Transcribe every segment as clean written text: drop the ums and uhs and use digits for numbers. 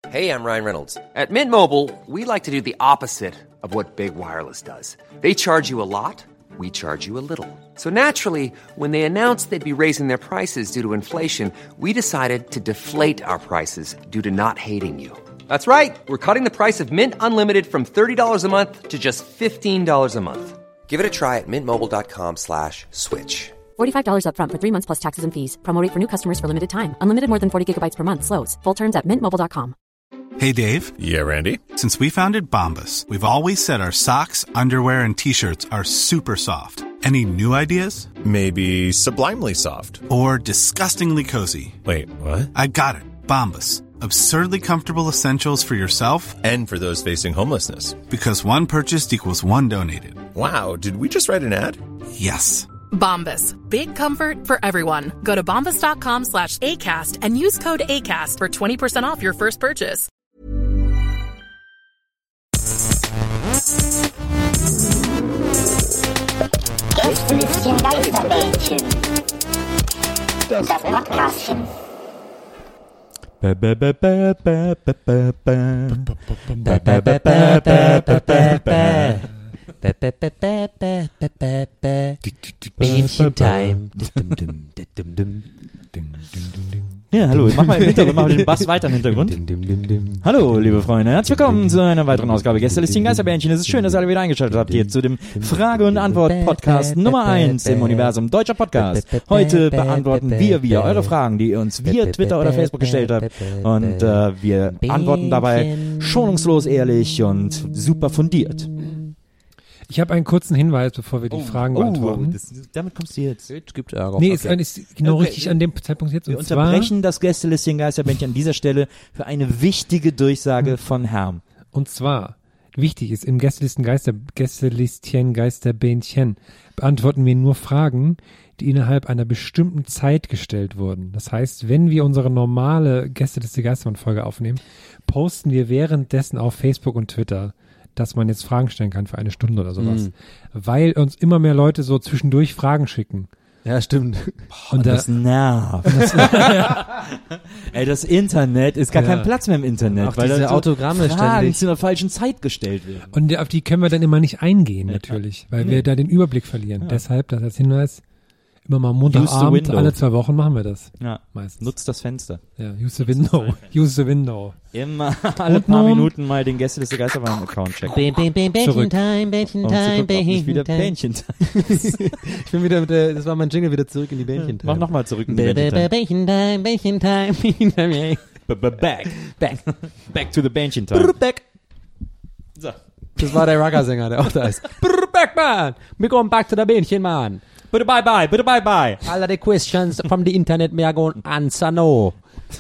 Hey, I'm Ryan Reynolds. At Mint Mobile, we like to do the opposite of what Big Wireless does. They charge you a lot, we charge you a little. So naturally, when they announced they'd be raising their prices due to inflation, we decided to deflate our prices due to not hating you. That's right. We're cutting the price of Mint Unlimited from $30 a month to just $15 a month. Give it a try at mintmobile.com/switch. $45 up front for 3 months plus taxes and fees. Promo rate for new customers for limited time. Unlimited more than 40 gigabytes per month slows. Full terms at mintmobile.com. Hey, Dave. Yeah, Randy. Since we founded Bombas, we've always said our socks, underwear, and T-shirts are super soft. Any new ideas? Maybe sublimely soft. Or disgustingly cozy. Wait, what? I got it. Bombas. Absurdly comfortable essentials for yourself and for those facing homelessness. Because one purchased equals one donated. Wow, did we just write an ad? Yes. Bombas. Big comfort for everyone. Go to bombas.com/ACAST and use code ACAST for 20% off your first purchase. Gästelistchen Geisterbällchen. Das Podcastchen. Bähnchen-Time. Ja, hallo, mach mal im Hintergrund, mach mal den Bass weiter im Hintergrund. Hallo, liebe Freunde, herzlich willkommen zu einer weiteren Ausgabe Gästelistchen Geisterbähnchen. Es ist schön, dass ihr alle wieder eingeschaltet habt hier zu dem Frage- und Antwort-Podcast Nummer 1 im Universum Deutscher Podcast. Heute beantworten wir eure Fragen, die ihr uns via Twitter oder Facebook gestellt habt. Und wir antworten dabei schonungslos, ehrlich und super fundiert. Ich habe einen kurzen Hinweis, bevor wir die Fragen beantworten. Damit kommst du jetzt. Es gibt Ärger. Nee, okay. ist genau richtig an dem Zeitpunkt jetzt. Wir unterbrechen das Gästelistchen Geisterbändchen an dieser Stelle für eine wichtige Durchsage von Herrn. Und zwar, wichtig ist, im Gästelistchen Geisterbändchen beantworten wir nur Fragen, die innerhalb einer bestimmten Zeit gestellt wurden. Das heißt, wenn wir unsere normale Gästeliste Geisterbändchen-Folge aufnehmen, posten wir währenddessen auf Facebook und Twitter, dass man jetzt Fragen stellen kann für eine Stunde oder sowas. Weil uns immer mehr Leute so zwischendurch Fragen schicken. Ja, stimmt. Und das nervt. Ey, das Internet ist gar kein Platz mehr im Internet. Auch weil diese so Autogramme Fragen zu einer falschen Zeit gestellt werden. Und auf die können wir dann immer nicht eingehen, natürlich, weil wir da den Überblick verlieren. Ja. Deshalb, das als Hinweis, immer mal Montagabend, alle 2 Wochen machen wir das. Ja, meistens. Nutzt das Fenster. Ja, use the window. Use the window. Immer alle paar Minuten mal den Gästeliste Geisterbahn-Account checken. Bähnchen-Time, Bähnchen-Time, Bähnchen-Time. Ich bin wieder mit der, das war mein Jingle, wieder zurück in die Bähnchen-Time. Mach nochmal zurück in die Bähnchen-Time. Bähnchen-Time. Back to the Bähnchen-Time. Back. So. Das war der Rugger-Sänger, der auch da ist. Back, man. We going back to the Bähnchen, man. Bitte bye. All of the questions from the internet may go answer no.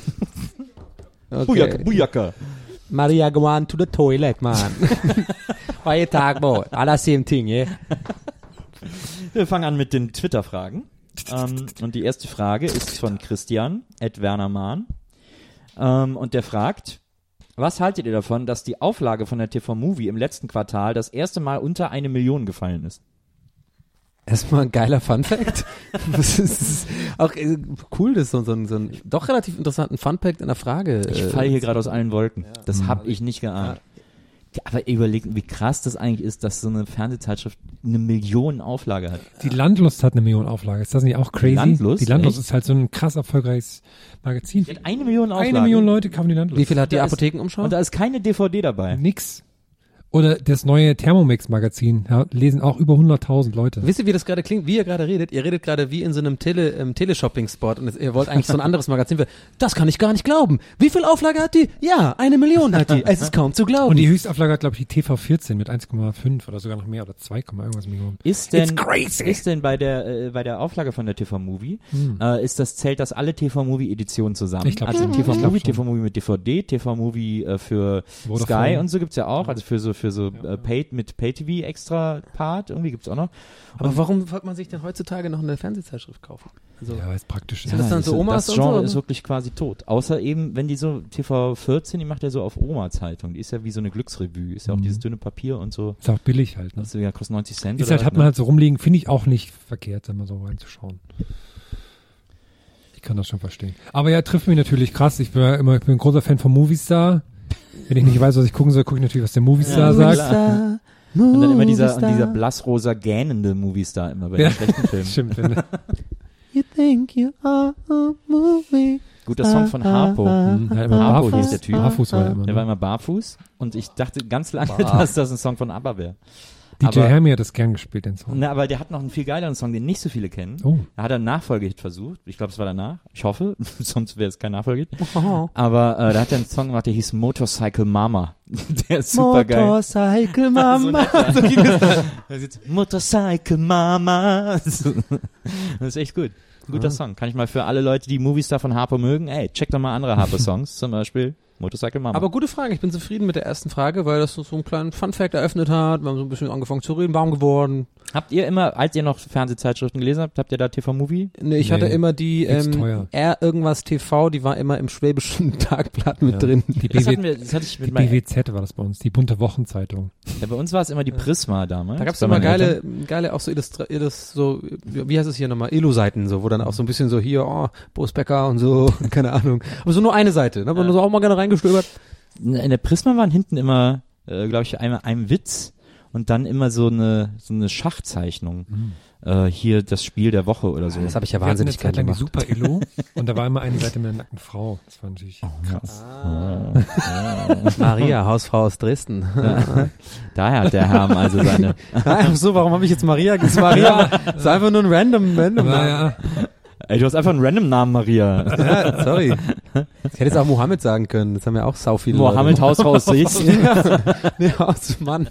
Okay. Bujaka. Maria go on to the toilet, man. What you talk about? All the same thing, yeah? Wir fangen an mit den Twitter-Fragen. Und die erste Frage ist von Christian @wernermahn. Und der fragt: Was haltet ihr davon, dass die Auflage von der TV Movie im letzten Quartal das erste Mal unter 1 Million gefallen ist? Erstmal ein geiler Funfact. Das ist auch cool, das ist so ein doch relativ interessanten Funfact in der Frage. Ich falle hier gerade aus allen Wolken. Ja. Das habe ich nicht geahnt. Ja. Aber überlegt, wie krass das eigentlich ist, dass so eine Fernsehzeitschrift 1 Million Auflage hat. Die Landlust hat 1 Million Auflage. Ist das nicht auch crazy? Die Landlust ist halt so ein krass erfolgreiches Magazin. Die hat 1 Million Auflage. 1 Million Leute kaufen die Landlust. Wie viel hat die Apothekenumschau? Und da ist keine DVD dabei. Nix. Oder das neue Thermomix-Magazin, lesen auch über 100.000 Leute. Wisst ihr, wie das gerade klingt? Wie ihr gerade redet? Ihr redet gerade wie in so einem Teleshopping-Spot und ihr wollt eigentlich so ein anderes Magazin. Das kann ich gar nicht glauben. Wie viel Auflage hat die? Ja, 1 Million hat die. Es ist kaum zu glauben. Und die Höchstauflage hat, glaube ich, die TV14 mit 1,5 oder sogar noch mehr oder 2, irgendwas Millionen. Ist denn bei der Auflage von der TV Movie, zählt das alle TV Movie Editionen zusammen? Ich glaube also schon. TV Movie mit DVD, TV Movie für Sky und so gibt's ja auch, also für so Pay-TV extra Part, irgendwie gibt's auch noch. Aber warum wollte man sich denn heutzutage noch eine Fernsehzeitschrift kaufen? Also, ja, weil es praktisch ist. Sind das dann so Omas das Genre und so? ist wirklich quasi tot. Außer eben, wenn die so TV14, die macht ja so auf Oma-Zeitung, die ist ja wie so eine Glücksrevue, ist ja auch dieses dünne Papier und so. Ist auch billig halt, ne? Das ja, kostet 90 Cent. Ist halt, hat man halt so rumliegen, finde ich auch nicht verkehrt, da mal so reinzuschauen. Ich kann das schon verstehen. Aber ja, trifft mich natürlich krass. Ich bin ein großer Fan von Movistar. Wenn ich nicht weiß, was ich gucken soll, gucke ich natürlich, was der Movistar sagt. Und dann immer dieser blassrosa gähnende Movistar immer bei den schlechten Filmen. Stimmt. You think you are a movie. Guter Song von Harpo. Ja, immer Harpo barfuß. hieß der Typ. Barfuß war der immer. Der war immer barfuß und ich dachte ganz lange, dass das ein Song von ABBA wäre. DJ aber- Hermie hat das gern gespielt, den Song. Na, aber der hat noch einen viel geileren Song, den nicht so viele kennen. Oh. Da hat er einen Nachfolgehit versucht. Ich glaube, es war danach. Ich hoffe, sonst wäre es kein Nachfolgehit. Aber da hat er einen Song gemacht, der hieß Motorcycle Mama. Der ist super geil. Motorcycle Mama. So ging das. Motorcycle Mama. Das ist echt gut. Ein guter Song. Kann ich mal für alle Leute, die Movistar von Harpo mögen, ey, check doch mal andere Harpo-Songs, zum Beispiel Motorcycle Mama. Aber gute Frage. Ich bin zufrieden mit der ersten Frage, weil das so einen kleinen Fun-Fact eröffnet hat. Wir haben so ein bisschen angefangen zu reden, warm geworden. Habt ihr immer, als ihr noch Fernsehzeitschriften gelesen habt ihr da TV-Movie? Nee, ich hatte immer die ist teuer. irgendwas TV, die war immer im Schwäbischen Tagblatt mit drin. Die Das hatte ich Die mit meinem, BWZ war das bei uns, die bunte Wochenzeitung. ja, bei uns war es immer die Prisma damals. Da gab's bei immer meinen Eltern. geile auch so so, wie heißt es hier nochmal, Elo-Seiten, so, wo dann auch so ein bisschen so hier, Boris Becker und so, keine Ahnung. Aber so nur eine Seite, da hat man so auch mal gerne reingestöbert. In der Prisma waren hinten immer, glaube ich, einmal ein Witz und dann immer so eine Schachzeichnung. Hier das Spiel der Woche oder so. Das habe ich ja Wir hatten eine wahnsinnig Zeit gerne lang die gemacht. Super Elo und da war immer eine Seite mit einer nackten Frau. Das war natürlich krass. Maria, Hausfrau aus Dresden. Daher hat der Herm also seine. Ach so, warum habe ich jetzt Maria gesagt? Maria ist einfach nur ein random Naja, Ey, du hast einfach einen random Namen, Maria. Ja, sorry. Ich hätte jetzt auch Mohammed sagen können. Das haben ja auch sau viele Mohammed, Leute. Hausfrau aus Dresden. Nee, Hausmann.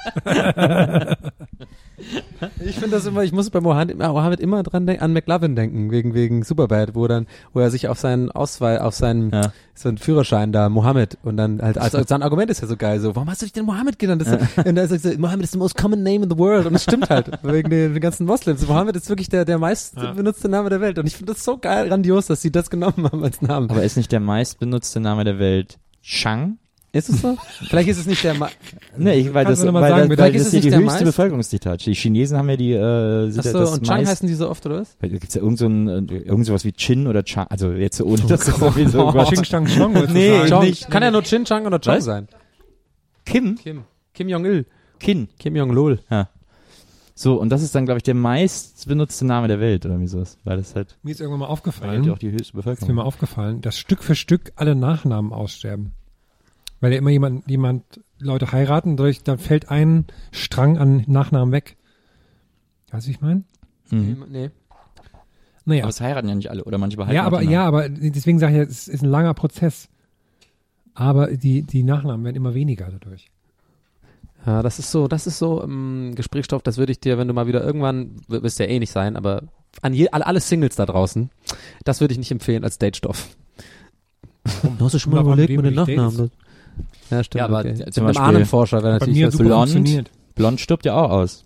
Ich finde das immer, ich muss bei Mohammed immer an McLovin denken, wegen Superbad, wo er sich auf seinen so einen Führerschein da, Mohammed, und dann halt, also sein Argument ist ja so geil, so, warum hast du dich denn Mohammed genannt? Und da sagt er, Mohammed is the most common name in the world, und das stimmt halt, wegen den ganzen Moslems. Mohammed ist wirklich der meist benutzte Name der Welt, und ich finde das so geil, grandios, dass sie das genommen haben als Namen. Aber ist nicht der meistbenutzte Name der Welt Chang? Ist es so? Vielleicht ist es nicht der Nee, weil Kannst das, du noch mal weil sagen, das, bitte? weil Vielleicht das ist hier es die nicht der höchste meist- Bevölkerungsdichte hat. Die Chinesen haben ja die, sind ja Achso, das und Chang meist, heißen die so oft, oder was? da gibt's ja irgend sowas wie Chin oder Chang, also jetzt so ohne das sowieso irgendwas. Xing Stang Chong wolltest du Nee, sagen. Chong. nicht. Kann ja nur Chin, Chang oder Chong Was? sein. Kim? Kim Jong-il. Kin. Kim Jong-lol. Ja. So, und das ist dann, glaube ich, der meistbenutzte Name der Welt, oder wie sowas, weil das halt, Mir ist irgendwann mal weil aufgefallen, halt auch die höchste ist mir Bevölkerung. mal aufgefallen, dass Stück für Stück alle Nachnamen aussterben. Weil ja immer jemand Leute heiraten, dann fällt ein Strang an Nachnamen weg. Weißt du, wie ich meine? Nee. Naja. Aber es heiraten ja nicht alle, oder manche behalten Ja, auch aber den Namen. aber deswegen sage ich ja, es ist ein langer Prozess. Aber die Nachnamen werden immer weniger dadurch. Ja, das ist so Gesprächsstoff, das würde ich dir, wenn du mal wieder irgendwann, wirst ja eh nicht sein, aber alle Singles da draußen, das würde ich nicht empfehlen als Datestoff. Du hast du schon mal Aber überlegt mit mit dem den will ich Nachnamen? Ja, stimmt. Ja, aber okay. zum Mit einem Beispiel Ahnenforscher wäre Bei natürlich mir was super Blond. funktioniert. Blond stirbt ja auch aus.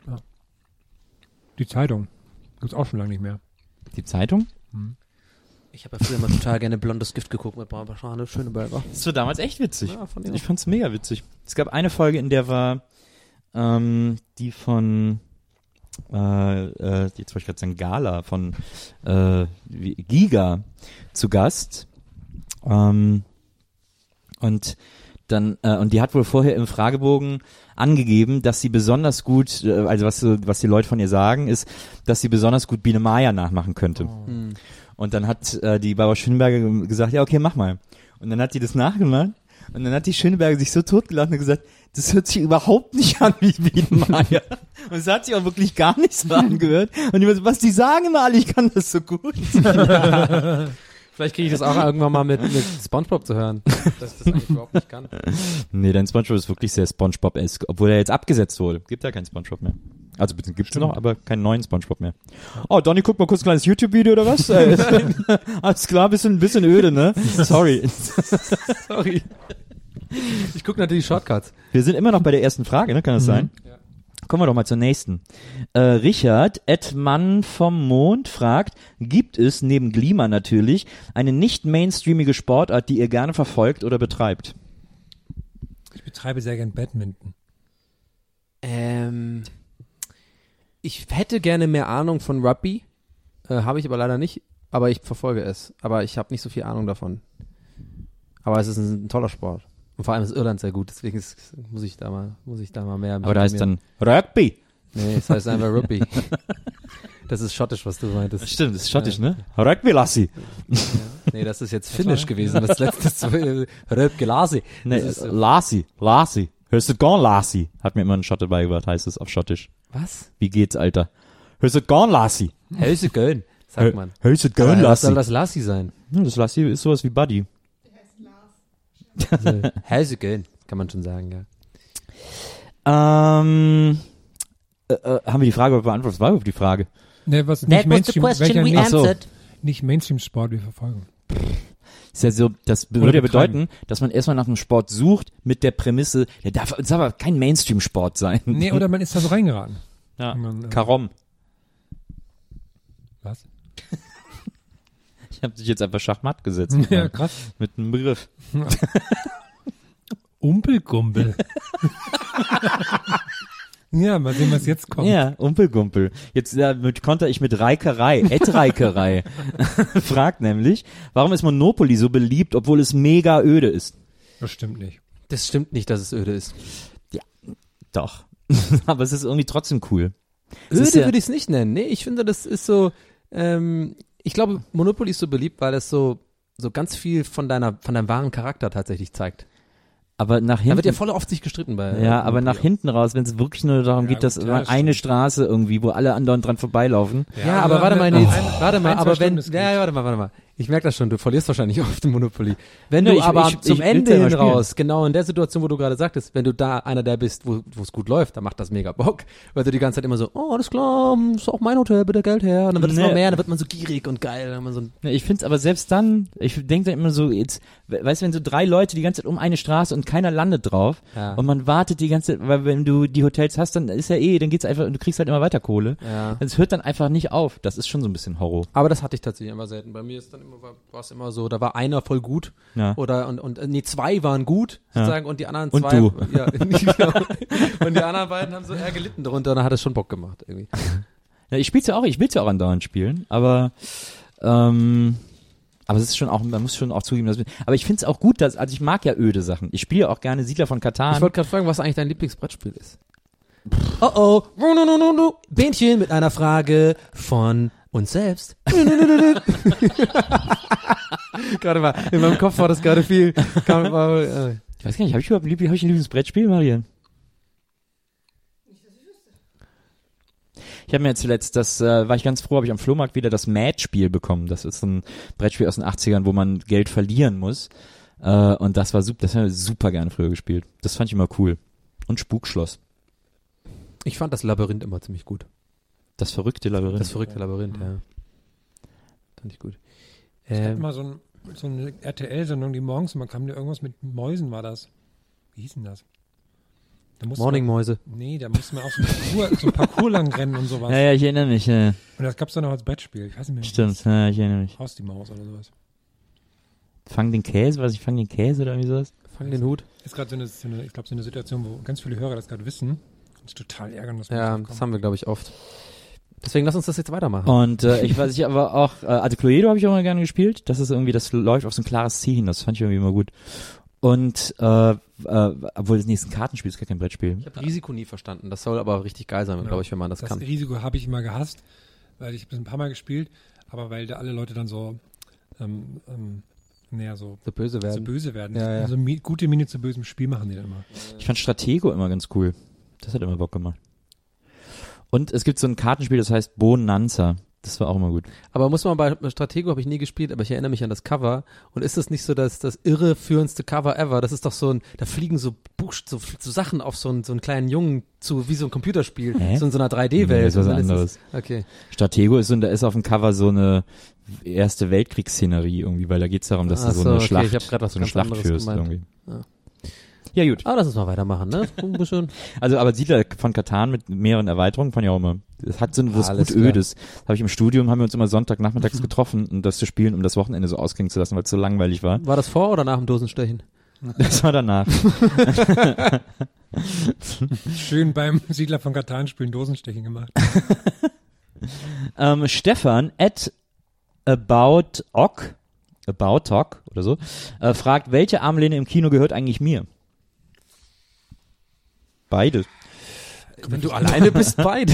Die Zeitung. Gibt's auch schon lange nicht mehr. Die Zeitung? Ich habe ja früher mal total gerne Blondes Gift geguckt mit Barbara Schöneberger. Das war damals echt witzig. Ja, fand ich Ich fand's mega witzig. Es gab eine Folge, in der war die von jetzt wollte ich gerade sagen Gala von Giga zu Gast. Und die hat wohl vorher im Fragebogen angegeben, dass sie besonders gut, also was die Leute von ihr sagen, ist, dass sie besonders gut Biene Maya nachmachen könnte. Und dann hat die Barbara Schöneberger gesagt, ja okay, mach mal. Und dann hat die das nachgemacht und dann hat die Schöneberger sich so totgelacht und gesagt, das hört sich überhaupt nicht an wie Biene Maya. Und es hat sich auch wirklich gar nicht so angehört. Und die so, was die sagen immer alle, ich kann das so gut. Vielleicht kriege ich das auch irgendwann mal mit SpongeBob zu hören, dass ich das eigentlich überhaupt nicht kann. Nee, dein SpongeBob ist wirklich sehr SpongeBob-esque, obwohl er jetzt abgesetzt wurde. Gibt ja keinen SpongeBob mehr. Also bitte gibt's noch, aber keinen neuen SpongeBob mehr. Oh, Donny, guck mal kurz ein kleines YouTube-Video oder was? Alles klar, bisschen öde, ne? Sorry. Sorry. Ich gucke natürlich Shortcuts. Wir sind immer noch bei der ersten Frage, ne? Kann das sein? Ja. Kommen wir doch mal zur nächsten. Richard, Mann vom Mond, fragt, gibt es, neben Glima natürlich, eine nicht mainstreamige Sportart, die ihr gerne verfolgt oder betreibt? Ich betreibe sehr gern Badminton. Ich hätte gerne mehr Ahnung von Rugby, habe ich aber leider nicht, aber ich verfolge es. Aber ich habe nicht so viel Ahnung davon. Aber es ist ein toller Sport. Und vor allem ist Irland sehr gut, deswegen muss ich da mal mehr. Aber da heißt dann Rugby. Nee, es heißt einfach Rugby. Das ist schottisch, was du meintest. Stimmt, das ist schottisch, ne? Rugby Lassi. Ja. Nee, das ist jetzt finnisch gewesen, das letzte Rugby Lassi. Nee, Lassi. Hörst du gone Lassi? Hat mir immer ein Schotte beigebracht, heißt es auf Schottisch. Was? Wie geht's, Alter? Hörst du gone Lassi? Hörst du gone, sagt man. Hörst du gone Was Lassi? soll das Lassi sein? Ja, das Lassi ist sowas wie Buddy. Hörst du gone, kann man schon sagen, ja. Haben wir die Frage beantwortet? Was war überhaupt die Frage? Ne, was That was the question we answered. Nicht Mainstream-Sport wir verfolgen. Ist ja so, das würde ja bedeuten, dass man erstmal nach einem Sport sucht mit der Prämisse, der darf aber kein Mainstream-Sport sein. Nee, oder man ist da so reingeraten. Ja, man, Karom. Was? Ich habe dich jetzt einfach Schachmatt gesetzt. Ja, krass. Mit einem Begriff. Umpelgumpel. Ja, mal sehen, was jetzt kommt. Ja, Umpelgumpel. Jetzt konter ich mit Reikerei, Reikerei. Fragt nämlich, warum ist Monopoly so beliebt, obwohl es mega öde ist? Das stimmt nicht. Das stimmt nicht, dass es öde ist. Ja, doch. Aber es ist irgendwie trotzdem cool. Öde würde ich es nicht nennen. Nee, ich finde, das ist so, ich glaube, Monopoly ist so beliebt, weil es so ganz viel von deinem wahren Charakter tatsächlich zeigt. Aber nach hinten. Da wird ja voll oft sich gestritten bei. Ja, aber nach hinten raus, wenn es wirklich nur darum geht, dass eine Straße irgendwie, wo alle anderen dran vorbeilaufen. Ja, aber warte mal, warte mal. Ich merke das schon, du verlierst wahrscheinlich oft im Monopoly. Wenn du aber zum Ende hin raus, genau in der Situation, wo du gerade sagtest, wenn du da einer der bist, wo es gut läuft, dann macht das mega Bock. Weil du die ganze Zeit immer so, oh, alles klar, ist auch mein Hotel, bitte Geld her. Und dann wird es noch mehr, dann wird man so gierig und geil. Dann man so ich find's aber selbst dann, ich denke dann immer so, jetzt, weißt du, wenn so 3 Leute die ganze Zeit um eine Straße und keiner landet drauf und man wartet die ganze Zeit, weil wenn du die Hotels hast, dann ist ja dann geht's einfach, und du kriegst halt immer weiter Kohle. Ja. Es hört dann einfach nicht auf. Das ist schon so ein bisschen Horror. Aber das hatte ich tatsächlich immer selten. Bei mir ist dann war es immer so, da war einer voll gut oder und 2 waren gut sozusagen und die anderen 2 und du. Ja, und die anderen beiden haben so eher gelitten darunter und dann hat es schon Bock gemacht irgendwie. Ja, ich will's ja auch andauernd spielen, aber es ist schon auch, man muss schon auch zugeben, aber ich find's auch gut, also ich mag ja öde Sachen. Ich spiele auch gerne Siedler von Catan. Ich wollte gerade fragen, was eigentlich dein Lieblingsbrettspiel ist. Oh, Bähnchen mit einer Frage von uns selbst. Gerade mal, in meinem Kopf war das gerade viel. Ich weiß gar nicht, habe ich ein Lieblingsbrettspiel, Marian? Ich habe mir jetzt zuletzt, war ich ganz froh, habe ich am Flohmarkt wieder das Mad-Spiel bekommen. Das ist ein Brettspiel aus den 80ern, wo man Geld verlieren muss. Und das war super, das haben wir super gerne früher gespielt. Das fand ich immer cool. Und Spukschloss. Ich fand das Labyrinth immer ziemlich gut. Das verrückte Labyrinth. Ja. Fand ich gut. Es gab mal so eine RTL-Sendung, die morgens immer kam, irgendwas mit Mäusen war das. Wie hieß denn das? Morning-Mäuse. Nee, da mussten wir auch so ein Parcours lang rennen und sowas. Ja, ich erinnere mich. Ja. Und das gab's dann auch als Brettspiel. Ich weiß nicht mehr. Stimmt, ja, ich erinnere mich. Haus die Maus oder sowas. Fang den Käse oder irgendwie sowas? Fang den Hut. Ist gerade so eine Situation, wo ganz viele Hörer das gerade wissen. Und total ärgern, dass das haben wir, glaube ich, oft. Deswegen lass uns das jetzt weitermachen. Und ich aber auch, also Cluedo habe ich auch immer gerne gespielt. Das ist irgendwie, das läuft auf so ein klares Ziel hin. Das fand ich irgendwie immer gut. Und obwohl das nächste Kartenspiel ist gar kein Brettspiel. Ich habe Risiko nie verstanden. Das soll aber richtig geil sein, glaube ich, wenn man das kann. Das Risiko habe ich immer gehasst, weil ich ein paar Mal gespielt, aber weil da alle Leute dann so so böse werden. Ja. Also gute Miene zu bösem Spiel machen die dann immer. Ich fand Stratego immer ganz cool. Das hat immer Bock gemacht. Und es gibt so ein Kartenspiel, das heißt Bonanza. Das war auch immer gut. Aber muss man bei Stratego habe ich nie gespielt, aber ich erinnere mich an das Cover. Und ist das nicht so das irreführendste Cover ever? Das ist doch so da fliegen so Sachen auf so einen kleinen Jungen zu, wie so ein Computerspiel. So in so einer 3D-Welt. Nee, das ist was anderes. Okay. Stratego ist da ist auf dem Cover so eine Erste Weltkriegsszenerie irgendwie, weil da geht's darum, dass du so eine Schlacht, ich hab grad was so eine Schlacht führst irgendwie. Ja, gut. Aber lass uns mal weitermachen, ne? Also, aber Siedler von Catan mit mehreren Erweiterungen fand ich auch immer. Es hat so was gut Ödes. Habe ich im Studium, haben wir uns immer Sonntagnachmittags getroffen, um das zu spielen, um das Wochenende so ausklingen zu lassen, weil es so langweilig war. War das vor oder nach dem Dosenstechen? Das war danach. Schön beim Siedler von Catan spielen Dosenstechen gemacht. Stefan @aboutOck About Talk oder so, fragt, welche Armlehne im Kino gehört eigentlich mir? Beide. Wenn du alleine bist, beide.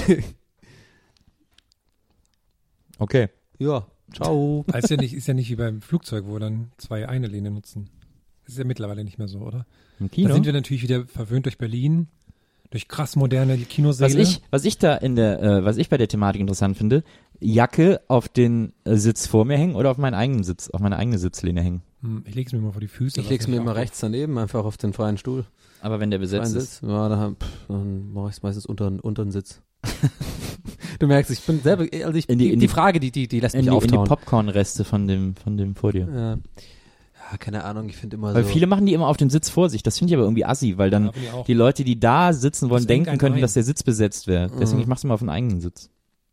Okay. Ja, ciao. Ist ja nicht wie beim Flugzeug, wo dann 2 eine Lehne nutzen. Das ist ja mittlerweile nicht mehr so, oder? Im Kino? Da sind wir natürlich wieder verwöhnt durch Berlin, durch krass moderne Kinosäle. Was ich bei der Thematik interessant finde, Jacke auf den Sitz vor mir hängen oder auf meinen eigenen Sitz, auf meine eigene Sitzlehne hängen. Ich leg's mir immer vor die Füße. Ich leg's mir immer rechts daneben, einfach auf den freien Stuhl. Aber wenn der besetzt ist? Ja, dann mache ich es meistens unter den Sitz. Du merkst, ich bin selber, also die Frage, die lässt mich auftauen. In die Popcorn-Reste von dem vor dir. Ja, keine Ahnung, ich finde immer weil so. Viele machen die immer auf den Sitz vor sich. Das finde ich aber irgendwie assi, weil dann die Leute, die da sitzen wollen, denken können, dass der Sitz besetzt wäre. Deswegen, ich mach's immer auf den eigenen Sitz.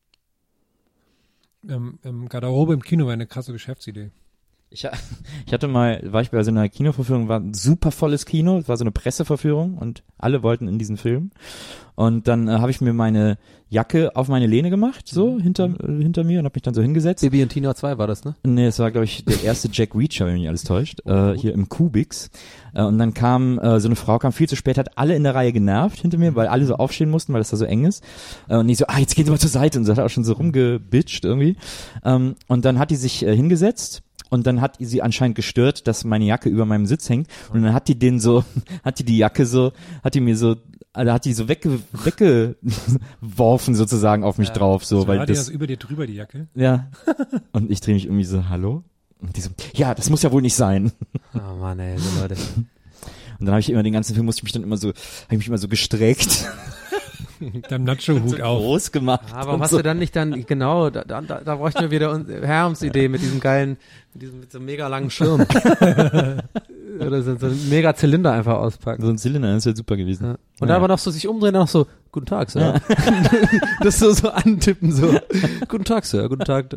Garderobe im Kino wäre eine krasse Geschäftsidee. Ich war ich bei so einer Kinoverführung, war ein super volles Kino, es war so eine Presseverführung und alle wollten in diesen Film. Und dann habe ich mir meine Jacke auf meine Lehne gemacht, so hinter mir und habe mich dann so hingesetzt. Baby und Tina 2 war das, ne? Nee, es war, glaube ich, der erste Jack Reacher, wenn mich alles täuscht, hier im Kubix. Und dann kam so eine Frau, kam viel zu spät, hat alle in der Reihe genervt hinter mir, weil alle so aufstehen mussten, weil das da so eng ist. Und ich so, jetzt gehen Sie mal zur Seite. Und so hat auch schon so rumgebitcht irgendwie. Und dann hat die sich hingesetzt. Und dann hat sie anscheinend gestört, dass meine Jacke über meinem Sitz hängt. Und dann hat die die Jacke so, hat die so weggeworfen sozusagen auf mich drauf, so, weil das über dir drüber, die Jacke. Ja. Und ich drehe mich irgendwie so, hallo? Und die so, ja, das muss ja wohl nicht sein. Oh Mann, ey, so Leute. Und dann habe ich immer den ganzen Film, habe ich mich immer so gestreckt. Mit deinem Nacho-Hut so auf. Groß gemacht. Ja, warum hast du dann nicht genau, da bräuchten wir wieder Herms Idee mit diesem geilen, mit so einem mega langen Schirm. Oder so einen mega Zylinder einfach auspacken. So ein Zylinder, das wäre super gewesen. Ja. Und dann aber noch so sich umdrehen, noch so, guten Tag, Sir. Ja. Das so antippen, so, guten Tag, Sir, guten Tag.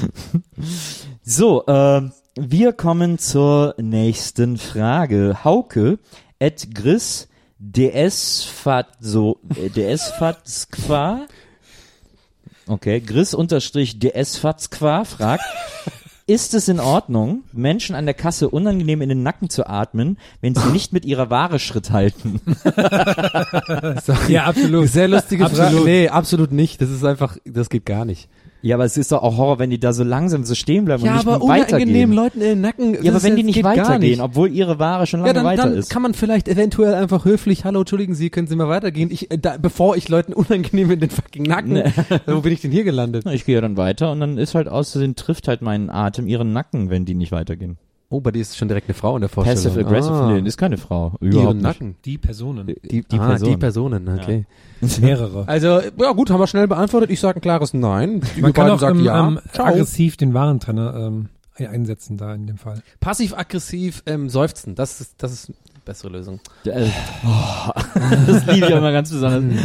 So, wir kommen zur nächsten Frage. Hauke @Gris DSFATSQUA. Okay, Gris_DSFATSQUA fragt, ist es in Ordnung, Menschen an der Kasse unangenehm in den Nacken zu atmen, wenn sie nicht mit ihrer Ware Schritt halten? Ja, absolut. Sehr lustige Frage. Nee, absolut nicht. Das ist einfach, das geht gar nicht. Ja, aber es ist doch auch Horror, wenn die da so langsam so stehen bleiben und nicht aber weitergehen. Unangenehm Leuten in den Nacken. Ja, aber wenn die nicht weitergehen, obwohl ihre Ware schon lange weiter dann ist. Kann man vielleicht eventuell einfach höflich, hallo, entschuldigen Sie, können Sie mal weitergehen? Bevor ich Leuten unangenehm in den fucking Nacken, wo bin ich denn hier gelandet? Ich gehe ja dann weiter und dann ist halt außerdem trifft halt meinen Atem ihren Nacken, wenn die nicht weitergehen. Oh, bei dir ist schon direkt eine Frau in der Vorstellung. Passive Aggressive, nee, ist keine Frau. Überhaupt nicht. Nacken. Die Personen. Die Personen. Die Personen, okay. Ja. Mehrere. Also, ja gut, haben wir schnell beantwortet. Ich sage ein klares Nein. Man kann auch aggressiv den Warentrenner einsetzen da in dem Fall. Passiv-aggressiv seufzen, das ist eine bessere Lösung. Das liebe ich auch immer ganz besonders.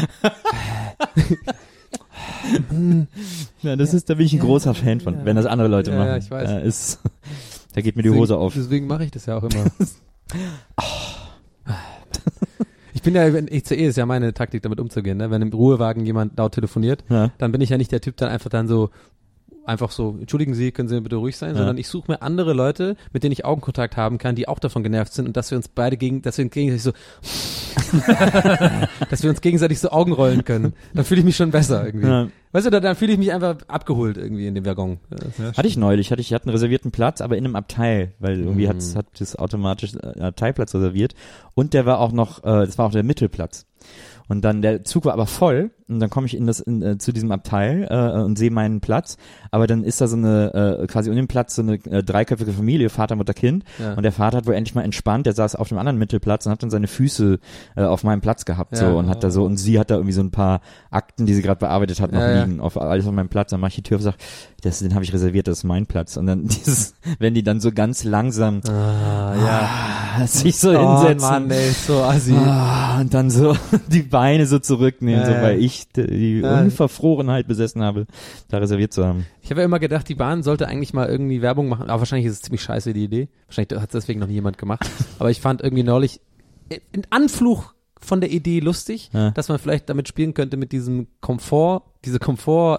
Ja, da bin ich ein großer Fan von, wenn das andere Leute machen. Ja, ich weiß. Da geht mir die Hose auf. Deswegen mache ich das ja auch immer. Ich bin ja, ECE ist ja meine Taktik, damit umzugehen, ne? Wenn im Ruhewagen jemand laut telefoniert, dann bin ich ja nicht der Typ, dann einfach so, entschuldigen Sie, können Sie bitte ruhig sein, sondern ich suche mir andere Leute, mit denen ich Augenkontakt haben kann, die auch davon genervt sind und dass wir uns gegenseitig so dass wir uns gegenseitig so Augen rollen können. Dann fühle ich mich schon besser irgendwie. Ja. Weißt du, dann fühle ich mich einfach abgeholt irgendwie in dem Waggon. Ja, hatte ich neulich, ich hatte einen reservierten Platz, aber in einem Abteil, weil irgendwie hat das automatisch einen Abteilplatz reserviert und der war auch noch, das war auch der Mittelplatz. Und dann der Zug war aber voll und dann komme ich zu diesem Abteil und sehe meinen Platz, aber dann ist da so eine quasi um den Platz so eine dreiköpfige Familie, Vater, Mutter, Kind und der Vater hat wohl endlich mal entspannt, der saß auf dem anderen Mittelplatz und hat dann seine Füße auf meinem Platz gehabt so und hat da so und sie hat da irgendwie so ein paar Akten, die sie gerade bearbeitet hat, noch liegen auf alles auf meinem Platz. Dann mache ich die Tür auf und sage, den habe ich reserviert, das ist mein Platz. Und dann wenn die dann so ganz langsam sich so hinsetzen. Mann, ey, so assi. Und dann so die Beine so zurücknehmen, so weil ich die Unverfrorenheit besessen habe, da reserviert zu haben. Ich habe ja immer gedacht, die Bahn sollte eigentlich mal irgendwie Werbung machen, aber wahrscheinlich ist es ziemlich scheiße, die Idee. Wahrscheinlich hat es deswegen noch nie jemand gemacht. Aber ich fand irgendwie neulich in Anflug von der Idee lustig, dass man vielleicht damit spielen könnte mit diesem diese Komfort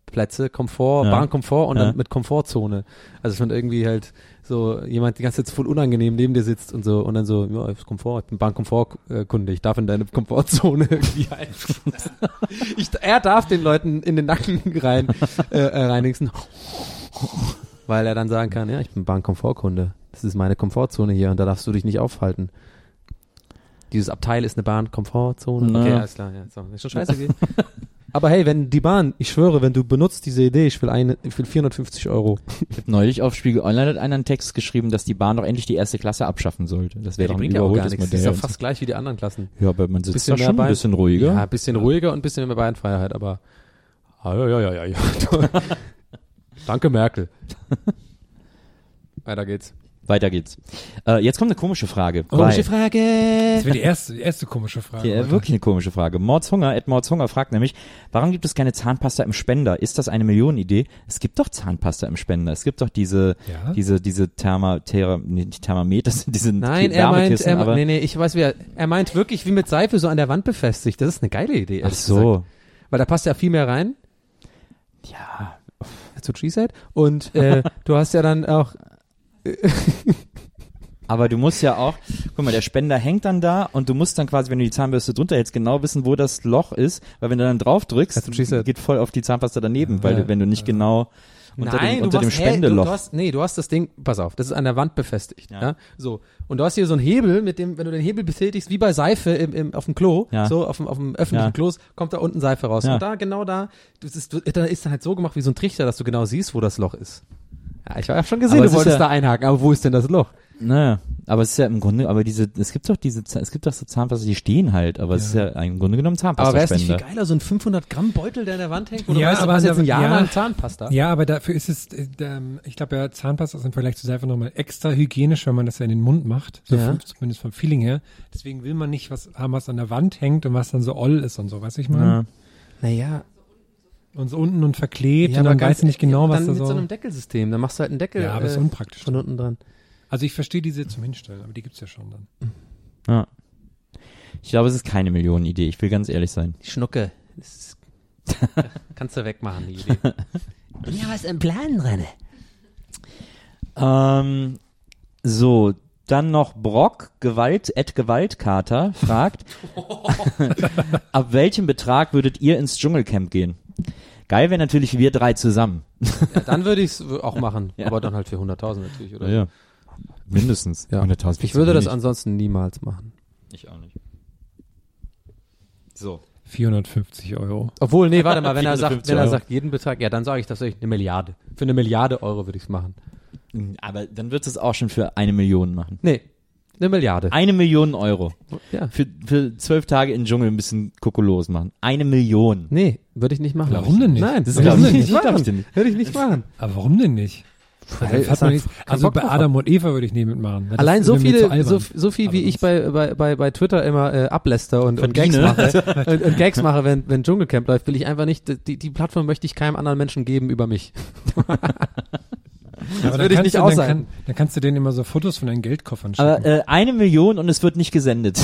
Plätze, Komfort, Bahnkomfort und dann mit Komfortzone. Also dass man irgendwie halt so jemand die ganze Zeit voll unangenehm neben dir sitzt und so und dann so, ja, ist Komfort, ich bin Bahnkomfortkunde, ich darf in deine Komfortzone irgendwie ein. Er darf den Leuten in den Nacken reinigsen, weil er dann sagen kann, ja, ich bin Bahnkomfortkunde, das ist meine Komfortzone hier und da darfst du dich nicht aufhalten. Dieses Abteil ist eine Bahnkomfortzone. Okay, alles klar, ja, so, ist schon scheiße. Aber hey, wenn die Bahn, ich schwöre, wenn du benutzt diese Idee, ich will 450 €. Ich habe neulich auf Spiegel Online hat einer einen Text geschrieben, dass die Bahn doch endlich die erste Klasse abschaffen sollte. Das wäre doch ein überholtes Modell. Das ist ja fast gleich wie die anderen Klassen. Ja, aber man sitzt da schon ein bisschen ruhiger. Ja, ein bisschen ruhiger und ein bisschen mehr Beinfreiheit, aber ja. Danke, Merkel. Weiter geht's. Jetzt kommt eine komische Frage. Komische Frage. Das wäre die erste komische Frage. Ja, wirklich eine komische Frage. Mordshunger fragt nämlich, warum gibt es keine Zahnpasta im Spender? Ist das eine Millionenidee? Es gibt doch Zahnpasta im Spender. Es gibt doch diese Thermometer, diese Nein, ich weiß wie er meint wirklich wie mit Seife so an der Wand befestigt. Das ist eine geile Idee. Ach so. Gesagt. Weil da passt ja viel mehr rein. Ja. That's what she said. Und du hast ja dann auch aber du musst ja auch, guck mal, der Spender hängt dann da und du musst dann quasi, wenn du die Zahnbürste drunter hältst, genau wissen, wo das Loch ist, weil wenn du dann drauf drückst, geht voll auf die Zahnpasta daneben, weil wenn du nicht genau unter dem Spendeloch. Du hast das Ding, pass auf, das ist an der Wand befestigt. Ja. So. Und du hast hier so einen Hebel, mit dem, wenn du den Hebel betätigst, wie bei Seife auf dem Klo, so auf dem öffentlichen Klo, kommt da unten Seife raus. Ja. Und da, genau da, das ist dann halt so gemacht wie so ein Trichter, dass du genau siehst, wo das Loch ist. Ja, ich habe schon gesehen, du wolltest da einhaken, aber wo ist denn das Loch? Naja, aber es ist ja im Grunde, es gibt doch so Zahnpasta, die stehen halt, aber es ist ja im Grunde genommen Zahnpasta. Aber wäre es nicht viel geiler, so ein 500 Gramm Beutel, der an der Wand hängt, wo du weißt, aber jetzt ein Jahr lang Zahnpasta? Ja, aber dafür ist es, ich glaube ja, Zahnpasta ist im Vergleich zu Seife nochmal extra hygienisch, wenn man das ja in den Mund macht, zumindest vom Feeling her. Deswegen will man nicht was haben, was an der Wand hängt und was dann so oll ist und so, weißt du, ich meine? Ja. Naja. Und so unten und verklebt und dann weißt du nicht genau, was da so. Dann mit so einem Deckelsystem, dann machst du halt einen Deckel. Ja, aber ist unpraktisch. Von unten dran. Also ich verstehe diese zum Hinstellen, aber die gibt's ja schon dann. Ja. Ich glaube, es ist keine Millionenidee, ich will ganz ehrlich sein. Die Schnucke. Kannst du wegmachen, die Idee. Ja, was im Plan drin? So, dann noch Brock, Gewaltkater fragt, ab welchem Betrag würdet ihr ins Dschungelcamp gehen? Geil wäre natürlich wir drei zusammen. Ja, dann würde ich es auch machen, aber dann halt für 100.000 natürlich, oder? Ja. Mindestens. Ja. 100.000. Ich würde das ansonsten niemals machen. Ich auch nicht. So. 450 €. Obwohl, nee, warte mal, wenn er sagt jeden Betrag, ja, dann sage ich tatsächlich 1 Milliarde. Für 1 Milliarde Euro würde ich es machen. Aber dann würdest du es auch schon für 1 Million machen. Nee, 1 Milliarde. 1 Million Euro. Ja. Für 12 Tage in den Dschungel ein bisschen kokolos machen. 1 Million. Nee, würde ich nicht machen. Warum denn nicht? Nein, das glaube ich nicht. Würde ich nicht machen. Aber warum denn nicht? Also bei Adam und Eva würde ich nie mitmachen. Das allein so viel wie ich bei Twitter immer abläster und Gags mache und Gags mache, wenn Dschungelcamp läuft, will ich einfach nicht, die Plattform möchte ich keinem anderen Menschen geben über mich. Das würde ich nicht aussagen. Dann kannst du denen immer so Fotos von deinen Geldkoffern schicken. Aber 1 Million und es wird nicht gesendet.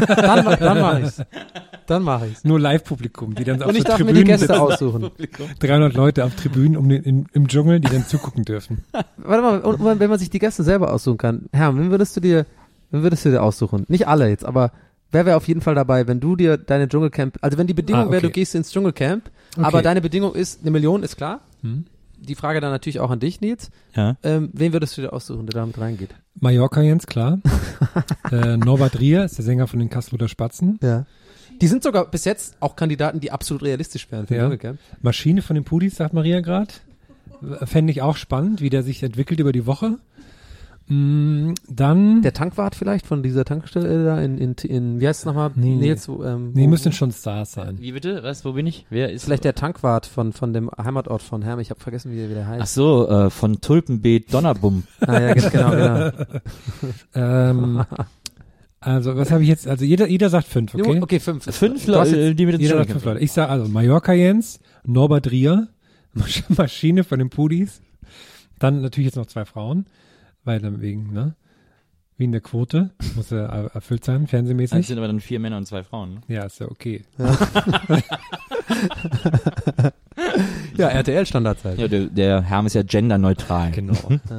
Dann mache ich's. Nur Live-Publikum, die dann auf und ich der darf Tribüne mir die Gäste aussuchen. 300 Leute auf Tribünen im Dschungel, die dann zugucken dürfen. Warte mal, und wenn man sich die Gäste selber aussuchen kann. Herr, wen würdest du dir aussuchen? Nicht alle jetzt, aber wer wäre auf jeden Fall dabei, wenn du dir deine Dschungelcamp, also wenn die Bedingung wäre, du gehst ins Dschungelcamp, aber deine Bedingung ist, 1 Million ist klar. Die Frage dann natürlich auch an dich, Nils. Ja. Wen würdest du dir aussuchen, der damit reingeht? Mallorca, Jens, klar. Norbert Rier ist der Sänger von den Kasseler Spatzen. Ja. Die sind sogar bis jetzt auch Kandidaten, die absolut realistisch wären für den Dschungelcamp. Maschine von den Pudis, sagt Maria gerade. Fände ich auch spannend, wie der sich entwickelt über die Woche. Dann der Tankwart vielleicht von dieser Tankstelle da in wie heißt es nochmal? Nee, müssten schon Stars sein. Wie bitte? Was, wo bin ich? Wer ist vielleicht der Tankwart von dem Heimatort von Herm, ich habe vergessen, wie der heißt. Ach so, von Tulpenbeet Donnerbum. Ja, genau. Also, was habe ich jetzt? Also, jeder sagt 5, okay? Okay, 5. 5 Leute, die mit dem jeder sagt 5 Leute. Ich sage also Mallorca Jens, Norbert Rier, Maschine von den Pudis, dann natürlich jetzt noch 2 Frauen. Weil dann wegen, ne? Wie in der Quote. Muss ja erfüllt sein, fernsehmäßig. Das sind aber dann 4 Männer und 2 Frauen, ne? Ja, ist ja okay. Ja, RTL-Standardzeit. Ja, der Herm ist ja genderneutral. Genau.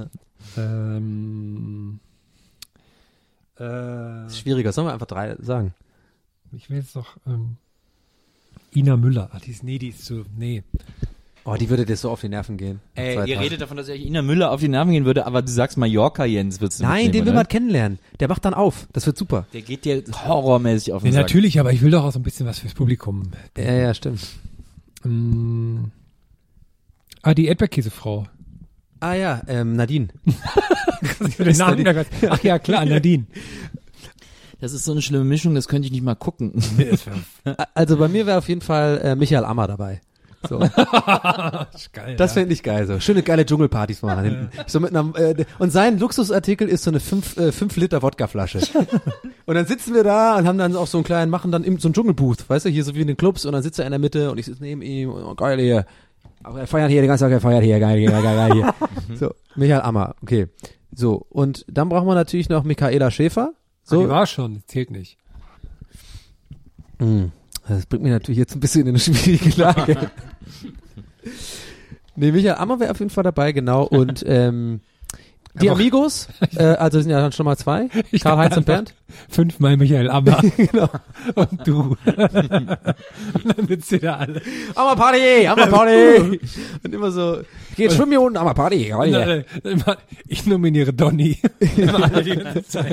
Das ist schwieriger, sollen wir einfach 3 sagen? Ich will jetzt noch Ina Müller. Ach, die ist so, Oh, die würde dir so auf die Nerven gehen. Ihr redet davon, dass ich Ina Müller auf die Nerven gehen würde, aber du sagst Mallorca, Jens, wird's Nein, den will man kennenlernen. Der macht dann auf. Das wird super. Der geht dir horrormäßig auf den Sack. Natürlich, aber ich will doch auch so ein bisschen was fürs Publikum. Ja, stimmt. Die Erdbeerkäsefrau. Ah ja, Nadine. Den Namen Ach ja, klar, Nadine. Das ist so eine schlimme Mischung, das könnte ich nicht mal gucken. Also bei mir wäre auf jeden Fall Michael Ammer dabei. So. Geil, das fände ich geil, so. Schöne geile Dschungelpartys mal hinten. So mit einer, und sein Luxusartikel ist so eine 5 Liter Wodkaflasche. Und dann sitzen wir da und haben dann auch so einen kleinen, machen dann so einen Dschungelbooth, weißt du, hier so wie in den Clubs, und dann sitzt er in der Mitte und ich sitze neben ihm und geil hier. Aber er feiert hier, den ganzen Tag, er feiert hier, geil hier. So, Michael Ammer, okay. So, und dann brauchen wir natürlich noch Michaela Schäfer. So. Die war schon, zählt nicht. Das bringt mich natürlich jetzt ein bisschen in eine schwierige Lage. Nee, Michael Ammer wäre auf jeden Fall dabei, genau. Und die Amigos, also sind ja dann schon mal 2. Karl-Heinz und Bernd. 5-mal Michael Ammer. Genau. Und du. Und dann sitzt ihr da alle. Ammer Party! Und immer so, geht schwimmen hier unten, Ammer Party. Ich nominiere Donny. Immer alle die ganze Zeit.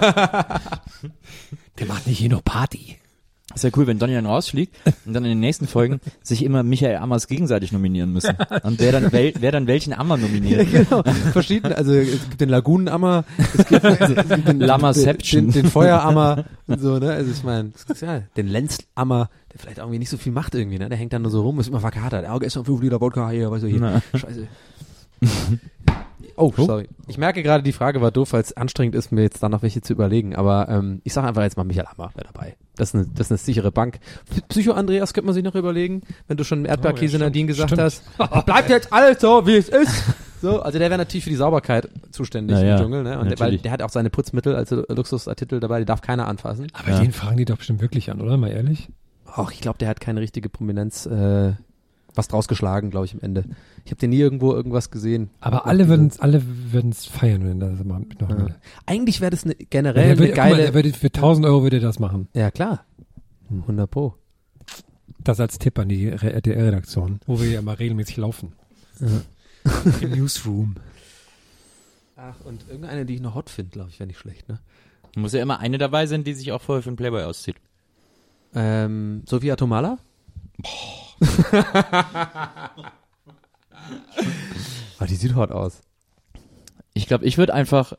Der macht nicht hier noch Party. Das ist ja cool, wenn Donny dann rausfliegt und dann in den nächsten Folgen sich immer Michael Ammers gegenseitig nominieren müssen. Und wer dann welchen Ammer nominiert. Ja, genau. Verschiedene, also es gibt den Lagunenammer, es gibt den Lammerception. Den Feuerammer und so, ne? Also ich meine, ja, den Lenzammer, der vielleicht irgendwie nicht so viel macht irgendwie, ne? Der hängt dann nur so rum, ist immer verkatert. Ja, gestern 5 Liter Wodka hier, weißt du, hier. Na. Scheiße. Oh, sorry. Ich merke gerade, die Frage war doof, weil es anstrengend ist, mir jetzt da noch welche zu überlegen. Aber ich sage einfach jetzt mal, Michael Ammer wäre dabei. Das ist eine sichere Bank. Psycho-Andreas könnte man sich noch überlegen, wenn du schon Erdbeerkäse Nadine gesagt hast. Bleibt jetzt alles so, wie es ist. So, also der wäre natürlich für die Sauberkeit zuständig im Dschungel. Ne? Und weil der hat auch seine Putzmittel, also Luxusartikel dabei, die darf keiner anfassen. Aber den fragen die doch bestimmt wirklich an, oder? Mal ehrlich? Ach, ich glaube, der hat keine richtige Prominenz was draus geschlagen, glaube ich, am Ende. Ich habe den nie irgendwas gesehen. Aber alle würden es feiern, wenn das mal noch würde. Eigentlich wäre das generell eine geile... Für 1.000 Euro würde er das machen. Ja, klar. 100 Pro. Das als Tipp an die RTL-Redaktion, wo wir ja mal regelmäßig laufen. Ja. Im Newsroom. Ach, und irgendeine, die ich noch hot finde, glaube ich, wäre nicht schlecht, ne? Muss ja immer eine dabei sein, die sich auch vorher für einen Playboy auszieht. Sophia Tomala? Oh, die sieht hot aus. Ich glaube, ich würde einfach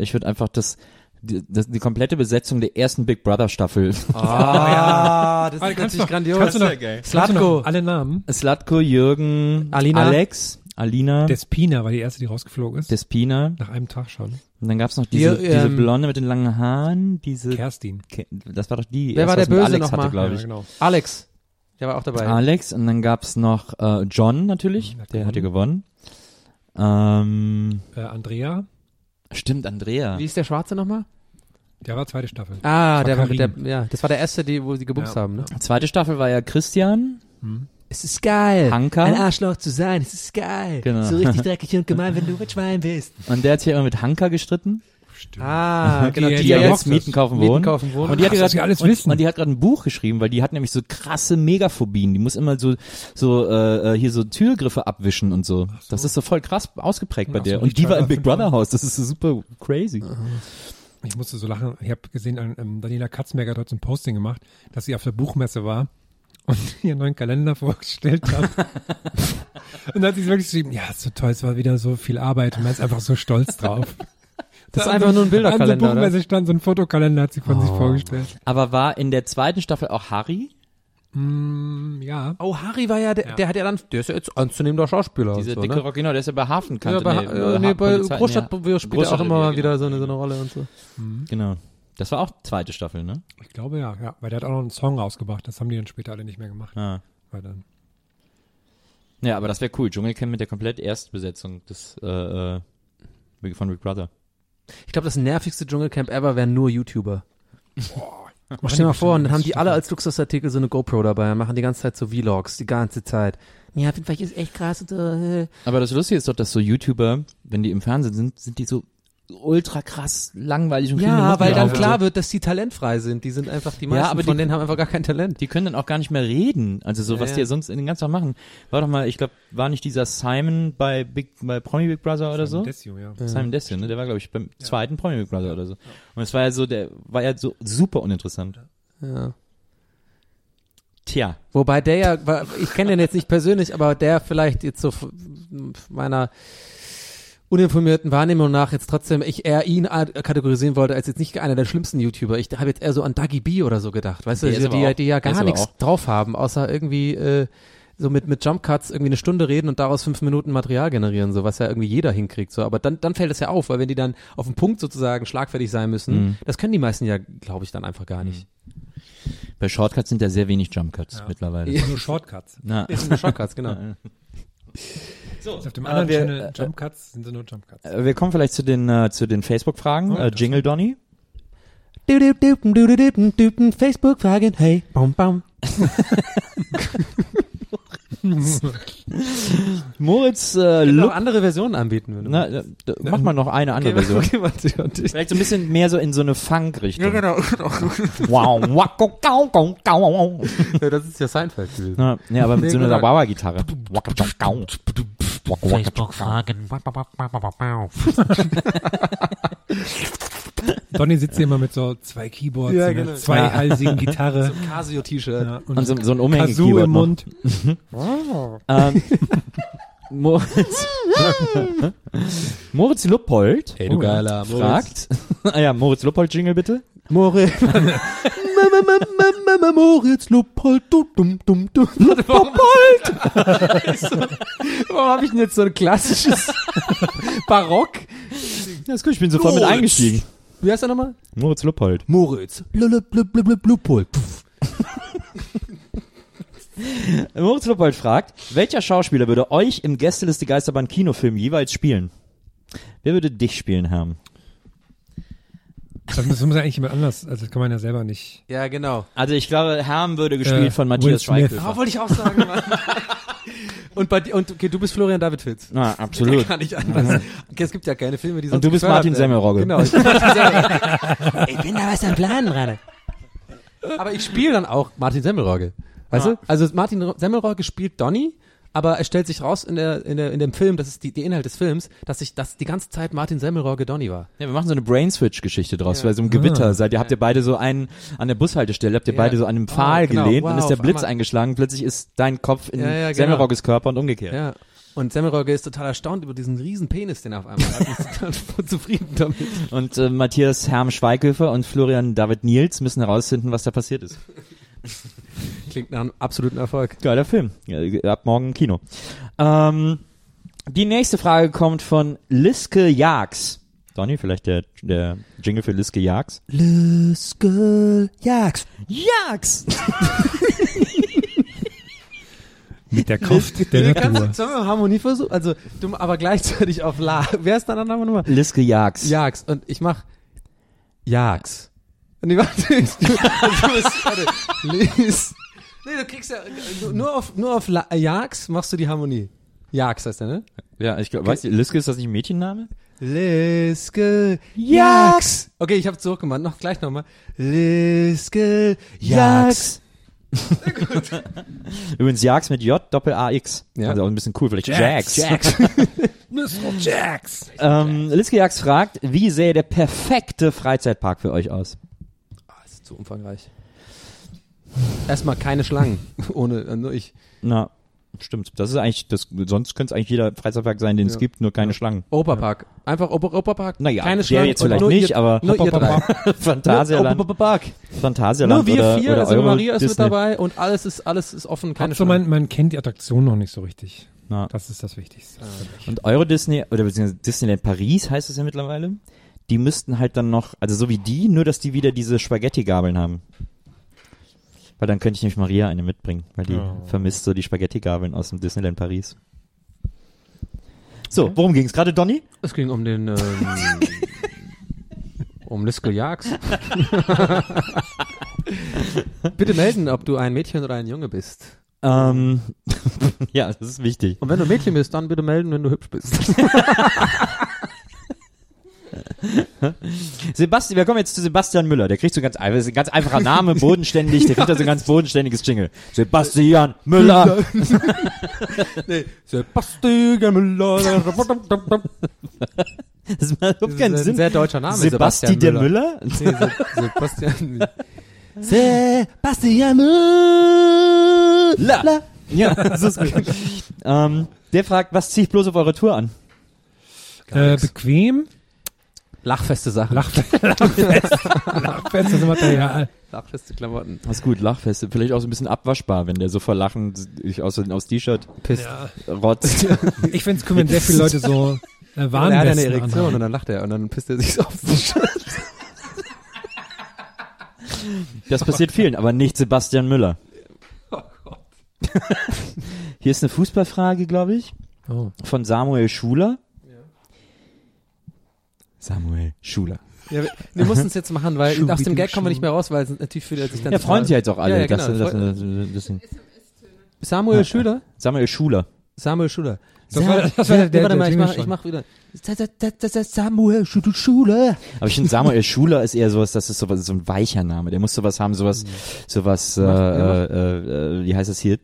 die komplette Besetzung der ersten Big Brother Staffel. Ja, das ist natürlich grandios. Kannst du noch, Slatko. Alle Namen? Slatko, Jürgen, Alina. Alex, Alina. Despina war die erste, die rausgeflogen ist. Despina. Nach einem Tag schon. Und dann gab's noch diese Blonde mit den langen Haaren, Kerstin. Das war doch die. Wer war der Böse Alex nochmal? glaube ich. Ja, genau. Alex. Der war auch dabei. Alex, und dann gab's noch John natürlich, der hat ja gewonnen. Andrea. Stimmt, Andrea. Wie ist der Schwarze nochmal? Der war 2. Staffel. Ah, das war das war der erste, wo sie gebumst haben, ne? Zweite Staffel war ja Christian. Es ist geil, Hanka. ein Arschloch zu sein, es ist geil. Genau. So richtig dreckig und gemein, wenn du ein Schwein bist. Und der hat sich immer mit Hanka gestritten. Stimmt. Ah, genau. Die ja jetzt Mieten kaufen wohnen. Und die hat dass wir alles wissen. Und die hat gerade ein Buch geschrieben, weil die hat nämlich so krasse Megaphobien. Die muss immer hier so Türgriffe abwischen und so. Das ist so voll krass ausgeprägt bei der. Und die war im Big Brother Haus. Das ist so super crazy. Ich musste so lachen. Ich habe gesehen, Daniela Katzenberger hat heute so ein Posting gemacht, dass sie auf der Buchmesse war und ihren neuen Kalender vorgestellt hat. Und dann hat sie wirklich geschrieben, ja, ist so toll, es war wieder so viel Arbeit und man ist einfach so stolz drauf. Das ist einfach nur ein Bilderkalender, an der Buchmesse stand so ein Fotokalender, hat sie von sich vorgestellt. Aber war in der zweiten Staffel auch Harry? Ja. Oh, Harry war ja, der hat ja dann, der ist ja jetzt anzunehmender Schauspieler. Dieser so, dicke ne? Rock, genau, der ist ja bei Hafenkante. Bei Großstadt spielt er auch immer mal wieder so eine Rolle und so. Genau. Das war auch zweite Staffel, ne? Ich glaube ja, weil der hat auch noch einen Song rausgebracht, das haben die dann später alle nicht mehr gemacht. Ah. Weil dann ja, aber das wäre cool. Dschungelcamp mit der komplett Erstbesetzung von Big Brother. Ich glaube, das nervigste Dschungelcamp ever wären nur YouTuber. Stell dir mal vor, und dann haben die alle als Luxusartikel so eine GoPro dabei und machen die ganze Zeit so Vlogs, die ganze Zeit. Ja, auf jeden Fall ist echt krass. Aber das Lustige ist doch, dass so YouTuber, wenn die im Fernsehen sind die so ultra krass langweilig und ja, weil dann klar wird, dass die talentfrei sind. Die sind einfach, die meisten von denen haben einfach gar kein Talent. Die können dann auch gar nicht mehr reden. Also so, was die ja sonst in den ganzen Tag machen. War doch mal, ich glaube, war nicht dieser Simon bei Promi Big Brother oder so? Simon Desio, ne? Der war, glaube ich, beim zweiten Promi Big Brother oder so. Und es war ja so, der war ja so super uninteressant. Ja. Tja. Wobei der ja, ich kenne den jetzt nicht persönlich, aber der vielleicht jetzt so meiner uninformierten Wahrnehmung nach jetzt trotzdem, ich eher ihn kategorisieren wollte, als jetzt nicht einer der schlimmsten YouTuber. Ich habe jetzt eher so an Dagi B oder so gedacht, weißt du, die ja gar nichts drauf haben, außer irgendwie so mit Jump Cuts irgendwie eine Stunde reden und daraus 5 Minuten Material generieren, so was ja irgendwie jeder hinkriegt, so. Aber dann fällt es ja auf, weil wenn die dann auf den Punkt sozusagen schlagfertig sein müssen, das können die meisten ja, glaube ich, dann einfach gar nicht. Bei Shortcuts sind ja sehr wenig Jump Cuts mittlerweile. Ja, nur Shortcuts. Ist nur Shortcuts, genau. So, auf dem anderen Channel Jump Cuts sind nur Jump Cuts. Wir kommen vielleicht zu den Facebook-Fragen. Jingle Donny. Facebook-Fragen, hey, baum, baum. Moritz noch andere Versionen anbieten würde. Mach mal noch eine andere Version. Okay, warte. Vielleicht so ein bisschen mehr so in so eine Funk-Richtung. Ja, genau. Wow. Ja, das ist ja Seinfeld gewesen. Ja, aber mit so einer Wah-Wah-Gitarre. Facebook-Fragen. Donny sitzt hier immer mit so 2 Keyboards, ja, genau. 2-halsigen Gitarre. So ein Casio-T-Shirt. Ja, und so ein umhängiges Kazoo im Mund. Moritz Luppold. Hey, du geiler fragt. Moritz Luppold Jingle bitte. Moritz Luppold. Warum habe ich denn jetzt so ein klassisches Barock? Ja, ist gut, ich bin sofort mit eingestiegen. Wie heißt er nochmal? Moritz Luppold. Moritz Luppold. Moritz Luppold fragt, welcher Schauspieler würde euch im Gästeliste Geisterbahn Kinofilm jeweils spielen? Wer würde dich spielen, Herm? Das muss eigentlich jemand anders, also das kann man ja selber nicht. Ja, genau. Also ich glaube, Herm würde gespielt von Matthias Schweighöfer. Wollte ich auch sagen, Mann. Und okay, du bist Florian David Fitz. Absolut. Kann ich anders. Okay, es gibt ja keine Filme, die sonst. Und du bist Martin Semmelrogge. Genau. Ich bin Martin Semmelrogge. Ich bin da was am Plan dran. Aber ich spiele dann auch Martin Semmelrogge. Weißt du? Also Martin Semmelrogge spielt Donny, aber es stellt sich raus in dem Film, das ist die Inhalt des Films, dass die ganze Zeit Martin Semmelrogge Donny war. Ja, wir machen so eine Brain-Switch-Geschichte draus, weil so im Gewitter habt ihr beide so einen, an der Bushaltestelle beide so an einem Pfahl gelehnt und ist der Blitz eingeschlagen, plötzlich ist dein Kopf in Semmelrogges Körper und umgekehrt. Ja. Und Semmelrogge ist total erstaunt über diesen riesen Penis, den er auf einmal hat. Ist total zufrieden damit. Und Matthias Herm Schweighöfer und Florian David Niels müssen herausfinden, was da passiert ist. Klingt nach einem absoluten Erfolg. Geiler Film. Ja, ab morgen im Kino. Die nächste Frage kommt von Liske Jags. Donny, vielleicht der Jingle für Liske Jags. Liske Jags. Jags! Mit der Kraft der Natur. Sollen wir Harmonie versuchen? Also, aber gleichzeitig auf La. Wer ist dein Name nochmal? Liske Jags. Jags. Und ich mach Jags. Nee, warte. Du kriegst ja, nur auf Jags machst du die Harmonie. Jags heißt der, ne? Ja, ich glaube, weißt du, Liske, ist das nicht ein Mädchenname? Liske Jags. Okay, ich habe zurückgemacht. Gleich nochmal. Liske Jags. Gut. Übrigens Jags mit J, Doppel-A-X. Ja. Also auch ein bisschen cool, vielleicht Jags. Mr. Jags. Liske Jags fragt, wie sähe der perfekte Freizeitpark für euch aus? Das ist zu umfangreich. Erstmal keine Schlangen. Nur ich. Na, stimmt. Das ist eigentlich, sonst könnte es eigentlich jeder Freizeitpark sein, den es gibt, nur keine Schlangen. Europapark. Einfach Europapark. Naja, keine der Schlangen. jetzt vielleicht nicht, aber nur ihr drei. Phantasialand. Phantasialand nur wir 4, oder also Euro Maria ist Disney. mit dabei und alles ist offen, keine Also Schlangen. man kennt die Attraktion noch nicht so richtig. Na. Das ist das Wichtigste. Und Euro Disney, oder beziehungsweise Disneyland Paris heißt es ja mittlerweile, die müssten halt dann noch, also so wie die, nur dass die wieder diese Spaghetti-Gabeln haben. Weil dann könnte ich nämlich Maria eine mitbringen, weil die vermisst so die Spaghetti-Gabeln aus dem Disneyland Paris. So, worum ging es gerade, Donny? Es ging um den um Liske Jags. Bitte melden, ob du ein Mädchen oder ein Junge bist. Ja, das ist wichtig. Und wenn du Mädchen bist, dann bitte melden, wenn du hübsch bist. Sebastian, wir kommen jetzt zu Sebastian Müller. Der kriegt so ganz einfach, ist ein ganz einfacher Name, bodenständig. Der kriegt da so ein ganz bodenständiges Jingle. Sebastian Müller. Nee, Sebastian Müller. Das macht überhaupt keinen Sinn. Ein sehr deutscher Name. Sebastian der Müller? Nee, Sebastian. Sebastian Müller. Ja, das ist gut. Der fragt, was ziehe ich bloß auf eure Tour an? Bequem. Lachfeste Sachen. Lachfestes Material. Lachfeste Klamotten. Das ist gut, Lachfeste. Vielleicht auch so ein bisschen abwaschbar, wenn der so vor Lachen sich aus T-Shirt pisst, rotzt. Ich find's cool, wenn sehr viele Leute so Warnwesten er hat eine Erektion anhaben. und dann lacht er und dann pisst er sich so aufs T-Shirt. Das passiert vielen, aber nicht Sebastian Müller. Oh Gott. Hier ist eine Fußballfrage, glaube ich, von Samuel Schuler. Samuel Schuler. Ja, wir mussten es jetzt machen, weil aus dem Gag kommen wir nicht mehr raus, weil es natürlich viele sich dann... Ja, freuen sich jetzt auch alle. Ja, genau. Samuel Schüler? Samuel Schuler. Samuel Schuler. Das war der warte mal, Jingle ich mach wieder. Das ist Samuel Schuler. Aber ich finde, Samuel Schuler ist eher sowas, das ist sowas, so ein weicher Name. Der muss sowas haben, sowas, wie heißt das hier?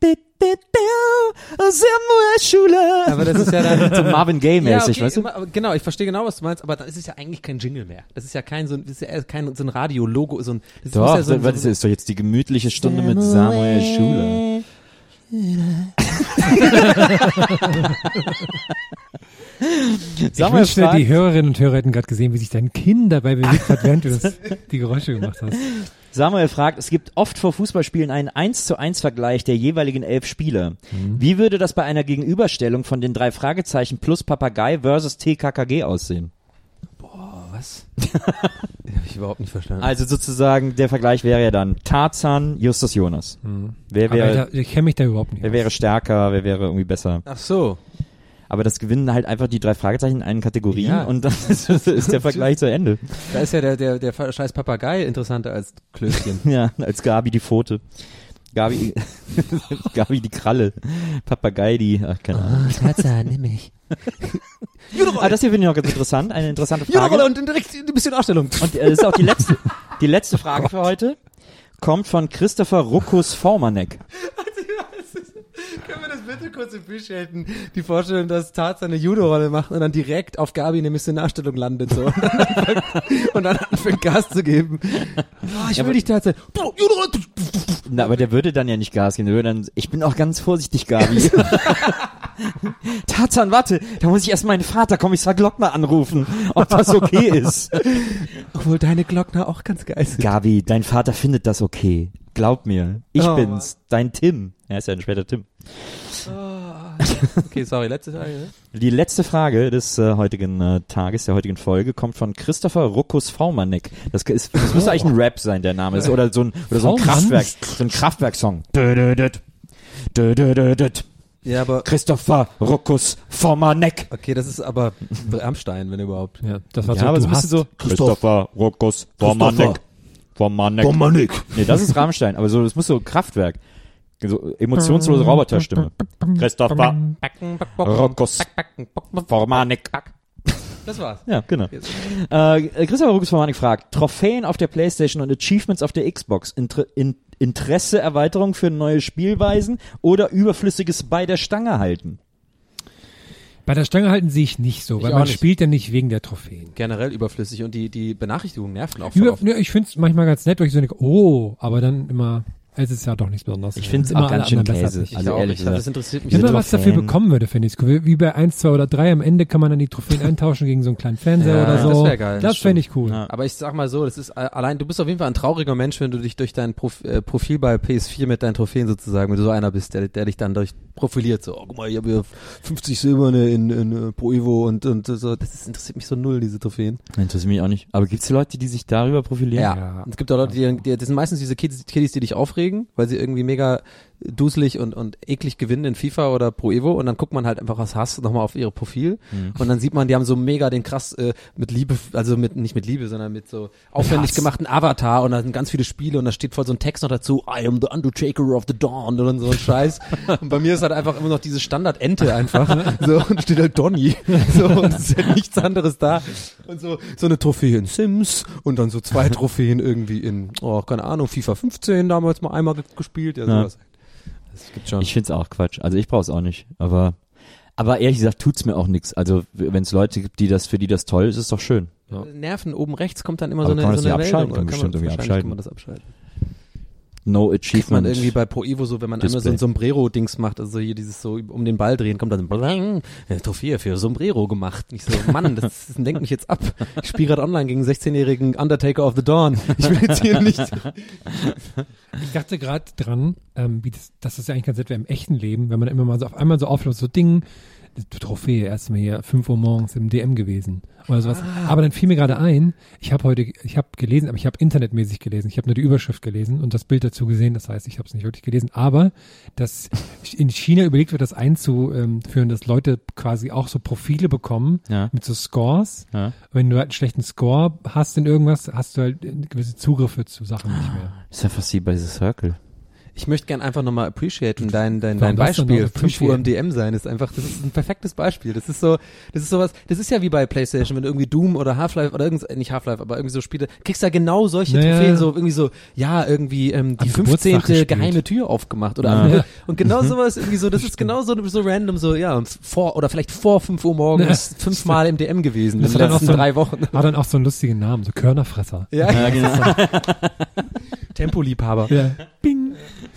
Samuel Schuler. Aber das ist ja dann so Marvin Gaye-mäßig, weißt du? Genau, ich verstehe genau, was du meinst, aber dann ist es ja eigentlich kein Jingle mehr. Das ist ja kein so ein Radio-Logo, so ein, das doch, muss ja das ist doch jetzt die gemütliche Stunde mit Samuel Schuler. Ich wünschte, die Hörerinnen und Hörer hätten gerade gesehen, wie sich dein Kinn dabei bewegt hat, während du die Geräusche gemacht hast. Samuel fragt, es gibt oft vor Fußballspielen einen 1:1-Vergleich der jeweiligen 11 Spieler. Wie würde das bei einer Gegenüberstellung von den 3 Fragezeichen plus Papagei versus TKKG aussehen? Boah, was? Hab ich überhaupt nicht verstanden. Also sozusagen, der Vergleich wäre ja dann Tarzan, Justus Jonas. Wer wäre, ich kenne mich da überhaupt nicht. Wer wäre stärker, wer wäre irgendwie besser? Ach so. Aber das gewinnen halt einfach die 3 Fragezeichen in allen Kategorien und dann ist der Vergleich zu Ende. Da ist ja der scheiß Papagei interessanter als Klößchen. Ja, als Gabi die Pfote. Gabi die Kralle. Papagei keine Ahnung. Tarzan, nimm mich. Das hier finde ich noch ganz interessant. Eine interessante Frage. Judorolle und direkt ein bisschen Darstellung. Und das ist auch die letzte Frage für heute. Kommt von Christopher Ruckus Formanek. Können wir das bitte kurz appreciaten? Die Vorstellung, dass Tarzan eine Judo-Rolle macht und dann direkt auf Gabi in der Missionarstellung landet so und dann anfängt Gas zu geben. Oh, ich will dich Tarzan. Na, aber der würde dann ja nicht Gas geben. Der würde dann, ich bin auch ganz vorsichtig, Gabi. Tarzan, warte, da muss ich erst meinen Vater, Kommissar Glockner, anrufen, ob das okay ist. Obwohl deine Glockner auch ganz geil sind. Gabi, dein Vater findet das okay. Glaub mir, ich bin's, dein Tim. Er ist ja später Tim. Okay, sorry, letzte Frage. Ne? Die letzte Frage des heutigen Tages, der heutigen Folge, kommt von Christopher Ruckus Formanek. Das müsste eigentlich ein Rap sein, der Name ist, oder so ein Kraftwerk-Song. Ja, aber Christopher Ruckus Formanek. Okay, das ist aber Rammstein, wenn überhaupt. Ja, das war ja, aber es müsste so Christopher Ruckus Formanek. Nee, das ist Rammstein, aber so, das muss so Kraftwerk. So emotionslose Roboterstimme. Christopher Ruckus Formanek. Das war's. Ja, genau. Christopher Ruckus Formanek fragt, Trophäen auf der PlayStation und Achievements auf der Xbox. Interesse, Erweiterung für neue Spielweisen oder Überflüssiges bei der Stange halten? Bei der Stange halten sehe ich nicht so, weil man spielt ja nicht wegen der Trophäen. Generell überflüssig und die Benachrichtigungen nerven auch voll oft. Ich finde es manchmal ganz nett, weil ich so denke, aber dann immer... Es ist ja doch nichts Besonderes. Ich finde es auch ganz schön Käse. Also ehrlich gesagt. Das interessiert mich. Wenn man was dafür bekommen würde, finde ich es cool. Wie bei 1, 2 oder 3 am Ende kann man dann die Trophäen eintauschen gegen so einen kleinen Fernseher oder so. Das wäre geil. Das fände ich cool. Ja. Aber ich sag mal so, das ist allein, du bist auf jeden Fall ein trauriger Mensch, wenn du dich durch dein Profil bei PS4 mit deinen Trophäen sozusagen, wenn du so einer bist, der dich dann durch profiliert. So, guck mal, ich habe hier 50 Silberne in Pro Evo und so. Das interessiert mich so null, diese Trophäen. Interessiert mich auch nicht. Aber gibt's Leute, die sich darüber profilieren? Ja. Und es gibt auch Leute, das sind meistens diese Kiddies, die dich aufregen, weil sie irgendwie mega duselig und eklig gewinnen in FIFA oder Pro Evo und dann guckt man halt einfach aus Hass nochmal auf ihre Profil und dann sieht man, die haben so mega den krass mit Liebe, also nicht mit Liebe, sondern mit so aufwendig gemachten Avatar und da sind ganz viele Spiele und da steht voll so ein Text noch dazu, I am the Undertaker of the Dawn oder so ein Scheiß. Und bei mir ist halt einfach immer noch diese Standard-Ente einfach, so, und steht halt Donny, so, und es ist halt nichts anderes da. Und so eine Trophäe in Sims und dann so 2 Trophäen irgendwie in, keine Ahnung, FIFA 15 damals mal einmal gespielt, ja, sowas. Das gibt's schon. Ich find's auch Quatsch. Also ich brauch's auch nicht. Aber ehrlich gesagt tut's mir auch nichts. Also wenn es Leute gibt, für die das toll ist, ist doch schön. Ja. Nerven, oben rechts kommt dann immer aber so eine Meldung. Abschalten, kann bestimmt irgendwie abschalten. Kann man das abschalten. No Achievement. Kriegt man irgendwie bei Pro Evo so, wenn man einmal so ein Sombrero-Dings macht, also hier dieses so um den Ball drehen, kommt dann so Trophäe für Sombrero gemacht. Ich so, Mann, das lenkt mich jetzt ab. Ich spiele gerade online gegen 16-jährigen Undertaker of the Dawn. Ich will jetzt hier nicht. Ich dachte gerade dran, dass das ja eigentlich ganz nett wäre im echten Leben, wenn man immer mal so auf einmal so aufläuft, so Ding, Trophäe, erstmal hier 5 Uhr morgens im DM gewesen oder sowas. Aber dann fiel mir gerade ein, ich habe gelesen, aber ich habe internetmäßig gelesen. Ich habe nur die Überschrift gelesen und das Bild dazu gesehen. Das heißt, ich habe es nicht wirklich gelesen. Aber dass in China überlegt wird, das einzuführen, dass Leute quasi auch so Profile bekommen mit so Scores. Ja. Wenn du halt einen schlechten Score hast in irgendwas, hast du halt gewisse Zugriffe zu Sachen nicht mehr. Ist ja fast wie bei The Circle. Ich möchte gern einfach nochmal appreciaten dein Beispiel. 5 Uhr im DM sein ist einfach, das ist ein perfektes Beispiel. Das ist sowas, das ist ja wie bei PlayStation, wenn du irgendwie Doom oder Half-Life oder nicht Half-Life, aber irgendwie so Spiele, kriegst du ja genau solche Trophäen, so irgendwie so, die 15. geheime Tür aufgemacht oder und genau sowas irgendwie so, das ist genau so random, so, oder vielleicht vor 5 Uhr morgens 5-mal im DM gewesen in den letzten 3 Wochen. Hat dann auch so einen lustigen Namen, so Körnerfresser. Ja, genau. Tempoliebhaber. Ja. Bing.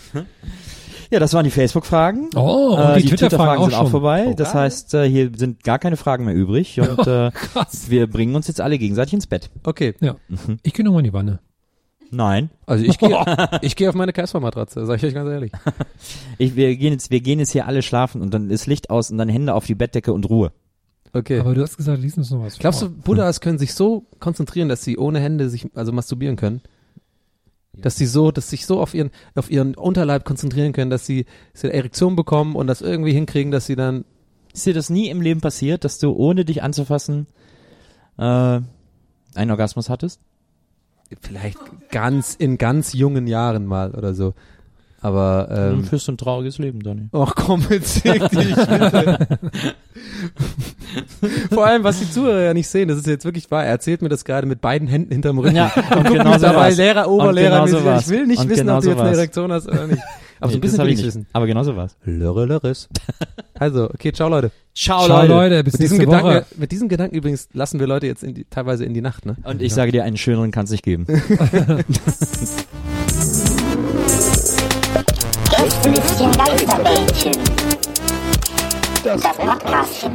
Ja, das waren die Facebook-Fragen. Oh, und die Twitter-Fragen sind auch vorbei. Oh, das heißt, hier sind gar keine Fragen mehr übrig und wir bringen uns jetzt alle gegenseitig ins Bett. Okay. Ja. Ich gehe nochmal in die Wanne. Nein. Also ich gehe auf meine Casper-Matratze, sag ich euch ganz ehrlich. Wir gehen jetzt hier alle schlafen und dann ist Licht aus und dann Hände auf die Bettdecke und Ruhe. Okay. Aber du hast gesagt, lies uns noch was vor. Glaubst du, Buddhas können sich so konzentrieren, dass sie ohne Hände sich masturbieren können? Dass sich so auf ihren Unterleib konzentrieren können, dass sie eine Erektion bekommen und das irgendwie hinkriegen, dass sie dann... Ist dir das nie im Leben passiert, dass du ohne dich anzufassen einen Orgasmus hattest? Vielleicht in ganz jungen Jahren mal oder so. Aber du führst ein trauriges Leben, Donny. Ach komm, jetzt fick dich, bitte. Vor allem, was die Zuhörer ja nicht sehen, das ist jetzt wirklich wahr. Er erzählt mir das gerade mit beiden Händen hinterm Rücken. Ja, und genau so dabei Lehrer, Oberlehrer. Genau ich will nicht wissen, ob du jetzt eine Erektion hast oder nicht. Aber so ein bisschen will ich wissen. Aber genau so war's. Lörres. Also, okay, ciao Leute. Ciao Leute, bis nächste Woche. Mit diesem Gedanken übrigens lassen wir Leute jetzt teilweise in die Nacht, ne? Und ich sage dir, einen schöneren kann's nicht geben. Gästelistchen Geisterbällchen. Das Podcastchen.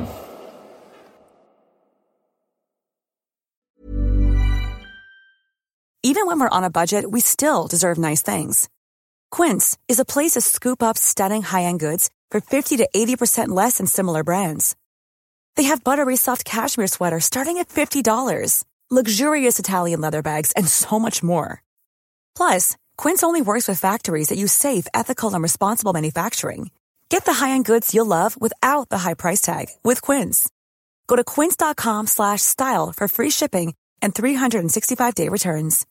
Even when we're on a budget, we still deserve nice things. Quince is a place to scoop up stunning high-end goods for 50 to 80% less than similar brands. They have buttery soft cashmere sweaters starting at $50, luxurious Italian leather bags, and so much more. Plus, Quince only works with factories that use safe, ethical, and responsible manufacturing. Get the high-end goods you'll love without the high price tag with Quince. Go to quince.com/style for free shipping and 365-day returns.